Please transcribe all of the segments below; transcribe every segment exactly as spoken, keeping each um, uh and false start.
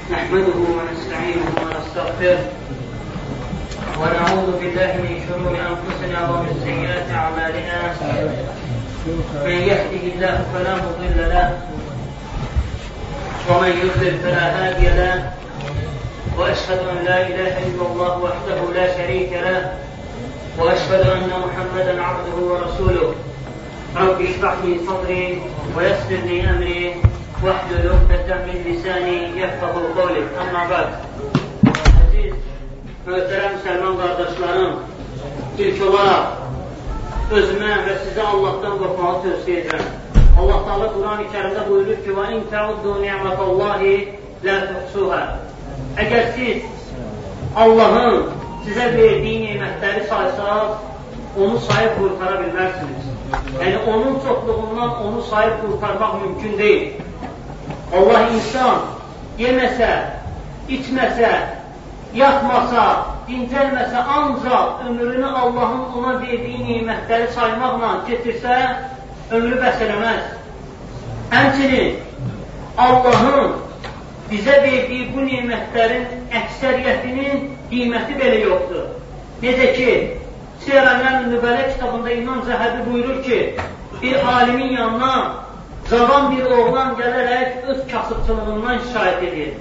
نحمده ونستعينه ونستغفره ونعوذ بالله من شرور أنفسنا ومن سيئات أعمالنا. من يهده الله فلا مضل له ومن يضلل فلا هادي له، وأشهد أن لا إله إلا الله وحده لا شريك له، وأشهد أن محمدا عبده ورسوله. رب اشرح لي صدري ويسر لي أمري واحلل عقدة من lisani yefqahu qawli. Amma ba'd. Aziz möhtərəm müsəlman qardaşlarım, ilk olaraq özümə və sizə Allahdan qorxmağı tövsiyə edirəm. Allah Teala Quran-ı Kərimdə buyurur ki: "Və in ta'uddu ni'matallahi la tuhsuha." Əgər siz Allahın sizə verdiyi nemətləri saysaq, onu sayıb qurtara bilmərsiniz. Yəni onun çoxluğundan onu sayıb qurtarmaq mümkün deyil. Allah insan yeməsə, içməsə, yatmasa, dincəlməsə, ancaq ömrünü Allahın ona verdiyi nemətləri saymaqla getirsə, ömrü bəs eləməz. Həmçinin Allahın bizə verdiyi bu nemətlərin əksəriyyətinin qiyməti belə yoxdur. Necə ki, Siyar Ələm Nübələ kitabında İmam Zəhəbi buyurur ki, bir alimin yanına cavan bir oğlan gələrək öz kasıbçılığından şikayət edir.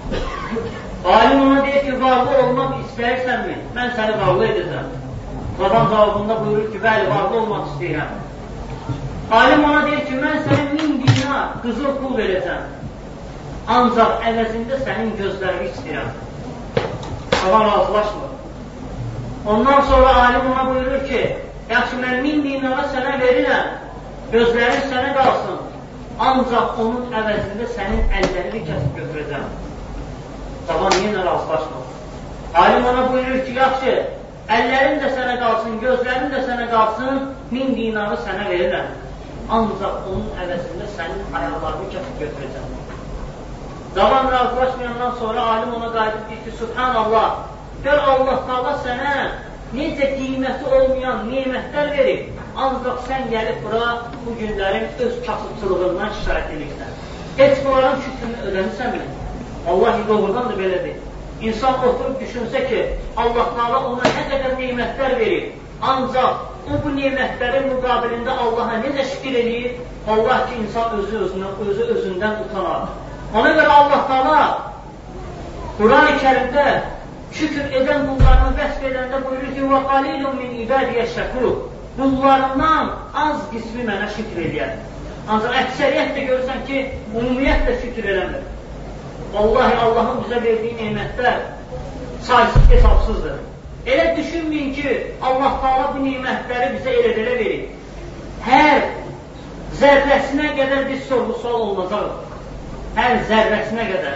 Alim ona deyir ki, varlı olmaq istəyirsənmi? Mən səni varlı edəcəm. Cavan cavabında buyurur ki, bəli, varlı olmaq istəyirəm. Alim ona deyir ki, mən sənə min dinar qızıl pul verəcəm. Ancaq əvəzində sənin gözlərini istəyirəm. Cavan razılaşmır. Ondan sonra alim ona buyurur ki, yaxşı, mən min dinara sənə verirəm, gözlərin sənə qalsın. Ancaq onun əvəzində sənin əllərini kəsib götürəcəm. Cavan yenə razılaşmır. Alim ona buyurur ki, yaxşı, əllərin də sənə qalsın, gözlərin də sənə qalsın, min dinarı sənə verirəm. Ancaq onun əvəzində sənin ayaqlarını kəsib götürəcəm. Cavan razılaşmayandan sonra alim ona qayıdıb deyir ki, Subhanallah, gör Allah Teala sənə necə qiyməti olmayan nemətlər verir. Ancaq sən gəlib bura bu günlərin öz kasıbçılığından şikayət edirsən. Heç bunların şükrünü ödəmisənmi? Vallahi doğrudan da belədir. İnsan oturub düşünsə ki, Allah Teala ona nə qədər nemətlər verir. Ancaq o bu nemətlərin müqabilində Allaha necə şükür edir? Allah ki, insan özü özündən, özü özündən utanar. Ona görə Allah Teala Quran-ı Kərimdə şükür edən qullarını vəsf edəndə buyurur ki, وَقَلِيلٌ مِنْ إِبَادِيَ الشَّكُورُ Qullarından az qismi mənə şükür edir. Ancaq əksəriyyət də görürsən ki, ümumiyyət də şükür eləmir. Vallahi Allahın bizə verdiyi nemətlər saysız hesabsızdır. Elə düşünməyin ki, Allah Teala bu nemətləri bizə elə belə verir. Hər zərrəsinə qədər biz sorğu-sual olunacaq. Hər zərrəsinə qədər.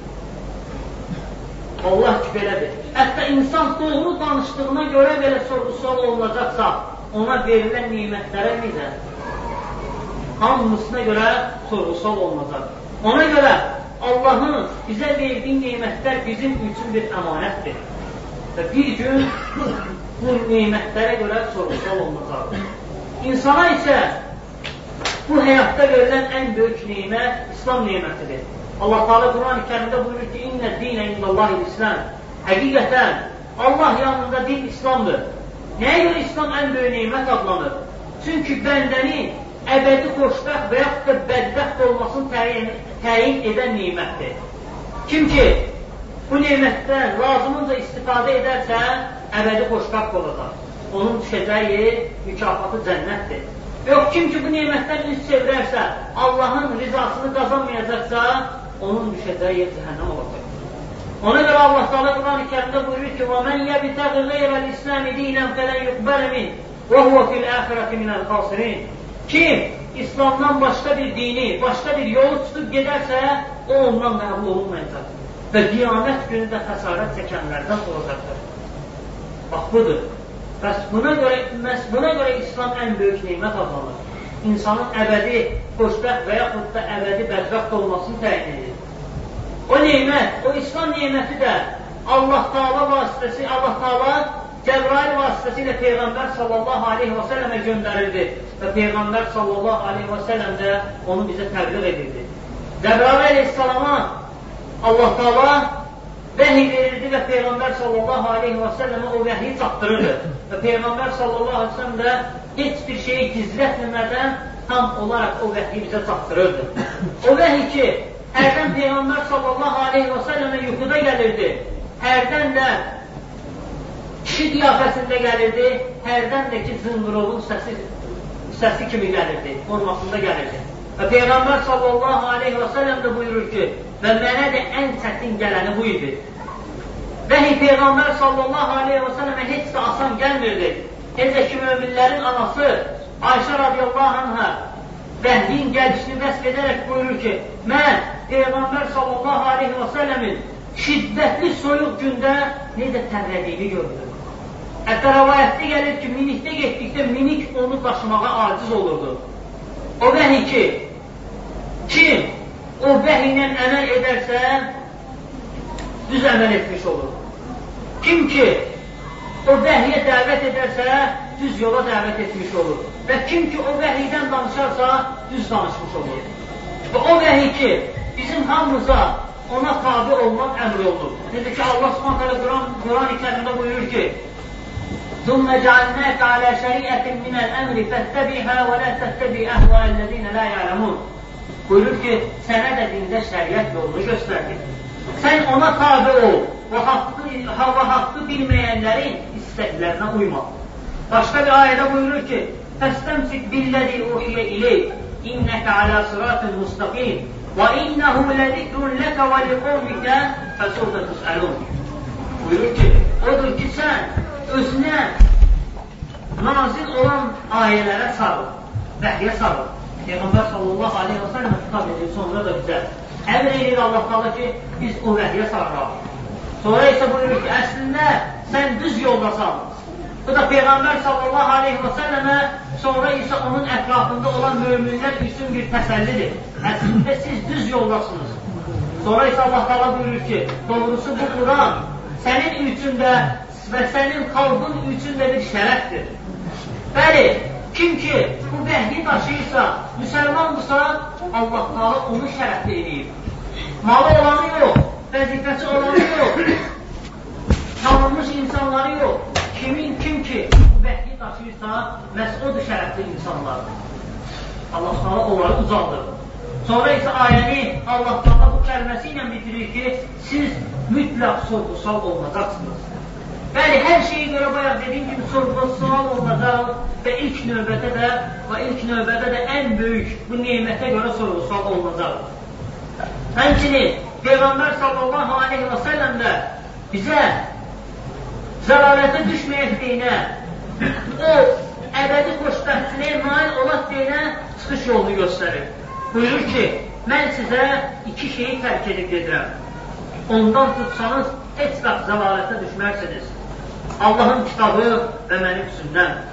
Allah ki, belədir. Hətta insan doğru danışdığına görə belə sorğu-sual olunacaqsa, ona verilən nimətlərə necə? Hamısına görə sorğu-sual olunacaq. Ona görə Allahın bizə verdiyi nimətlər bizim üçün bir əmanətdir. Və bir gün bu nimətlərə görə sorğu-sual olunacaq. İnsana isə bu həyatda verilən ən böyük nimət İslam nimətidir. Allah Teala Quran-ı Kərimdə buyurur ki, İnnə dinə indəllahi İslam. Həqiqətən Allah yanında din İslamdır. Nəyə görə İslam ən böyük nimət adlanır? Çünki bəndənin əbədi xoşbəxt və yaxud da bədbəxt olmasını təyin, təyin edən nimətdir. Kim ki bu nimətdən lazımınca istifadə edərsə, əbədi xoşbəxt olacaq. Onun düşəcəyi mükafatı cənnətdir. Yox, kim ki bu nimətdən üz çevirərsə, Allahın rizasını qazanmayacaqsa, onun düşəcəyi yer cəhənnəm olacaq. Ona görə Allah Teala Quran-ı Kərimdə buyurur ki, وَمَنْ يَبْتَغِ غَيْرَ الْإِسْلَامِ دِينًا فَلَنْ يُقْبَلَ مِنْهُ وَهُوَ فِي الْآخِرَةِ مِنَ الْخَاسِرِينَ Kim İslamdan başqa bir dini, başqa bir yolu tutub gedərsə, o ondan qəbul olunmayacaq. Və qiyamət günü də xəsarət çəkənlərdən olacaqdır. Bax, budur. Bəs buna görə, bəs buna görə İslam ən böyük nimət adlanır. İnsanın əbədi xoşbəxt və yaxud da əbədi bədbəxt olmasını təyin edir. O nimət, o İslam niməti də Allah Teala vasitəsi, Allah Teala Cəbrail vasitəsilə Peyğəmbər sallallahu aleyhi və səlləmə göndərildi və Peyğəmbər sallallahu aleyhi və səlləm də onu bizə təbliğ edirdi. Cəbrail aleyhissalama Allah Taala vəhiy verirdi və Peyğəmbər sallallahu aleyhi və səlləmə o vəhiyi çatdırırdı. Və Peyğəmbər sallallahu aleyhi və səlləm də heç bir şeyi gizlətmədən tam olaraq o vəhiyi bizə çatdırırdı. O vəhiy ki, hərdən Peyğəmbər sallallahu aleyhi və səlləmə yuxuda gəlirdi, hərdən də kişi qiyafəsində gəlirdi, hərdən də ki, zınqırovun səsi, səsi kimi gəlirdi, formasında gəlirdi. Və Peyğəmbər sallallahu aleyhi və səlləm də buyurur ki, və mənə də ən çətin gələni bu idi. Vəhiy Peyğəmbər sallallahu aleyhi və səlləmə heç də asan gəlmirdi. Necə ki, möminlərin anası Ayşə radiyallahu anhə vəhyin gəlişini vəsb edərək buyurur ki, mən Peyğəmbər sallallahu aleyhi və səlləmin şiddətli soyuq gündə necə tərlədiyini gördüm. Hətta rəvayətdə gəlir ki, minikdə getdikdə minik onu daşımağa aciz olurdu. O vəhiy ki, kim o vəhiylə əməl edərsə, düz əməl etmiş olur. Kim ki, o vəhiyə dəvət edərsə, düz yola dəvət etmiş olur. Və kim ki, o vəhiydən danışarsa, düz danışmış olur. Və o vəhiy ki, bizim hamımıza ona tabi olmaq əmr olunur. Necə ki, Allah subhanət hələ Quran-ı kərimdə buyurur ki, ثُمَّ جَعَلْنَاكَ عَلَى شَرِيَةٍ مِنَ الْأَمْرِ فَاتَّبِعْهَا وَلَا تَتَّبِعْ أَهْوَاءَ الَّذِينَ لَا يَعْلَمُونَ Buyurur ki, sənə də dində şəriət yolunu göstərdi. Sən ona tabi ol və haqqı, hava haqqı bilməyənlərin istəklərinə uyma. Başqa bir ayədə buyurur ki, فَاسْتَمْسِكْ بِالَّذِي أُوحِيَ إِلَيْكَ إِنَّكَ عَلَى صِرَاطٍ مُسْتَقِيمٍ وَإِنَّهُ لَذِكْرٌ لَكَ وَلِقَوْمِكَ فَسَوْفَ تُسْأَلُونَ Buyurur ki, odur ki, sən özünə nazil olan ayələrə sarıl, vəhyə sarıl. Peyğəmbər sallallahu aleyhi və səlləmə xitab edir, sonra da bizə əmr edir Allah Taala ki, biz o vəhyə sarılaq. Sonra isə buyurur ki, əslində sən düz yoldasan. Bu da Peyğəmbər sallallahu aleyhi və səlləmə, sonra isə onun ətrafında olan möminlər üçün bir təsəllidir. Əslində siz düz yoldasınız. Sonra isə Allah Taala buyurur ki, doğrusu bu Quran sənin üçün də və sənin xalqın üçün də bir şərəfdir. Bəli, kim ki bu vəhyi daşıyırsa, müsəlmandırsa, Allah Taala onu şərəfli edib. Malı olanı yox, vəzifəsi olanı yox, tanınmış insanları yox. Kimin kim ki bu vəhyi daşıyırsa, məhz odur şərəfli insanlar. Allah Taala onları uzaldır. Sonra isə ayəni Allah Taala bu kəlməsi ilə bitirir ki, siz mütləq sorğu-sual olunacaqsınız. Bəli, hər şeyi görə bayaq dediyim kimi sorğu-sual olunacaq və ilk növbədə də və ilk növbədə də ən böyük bu nemətə görə sorğu-sual olunacaq. Həmçinin Peyğəmbər sallallahu aleyhi və səlləm də bizə zəlalətə düşməyəcəyinə, o əbədi xoşbəxtliyə nail olacağına çıxış yolunu göstərir. Buyurur ki, mən sizə iki şeyi tərk edib gedirəm. Ondan tutsanız, heç vaxt zəlalətə düşmərsiniz. Allahın kitabı və mənim sünnəm.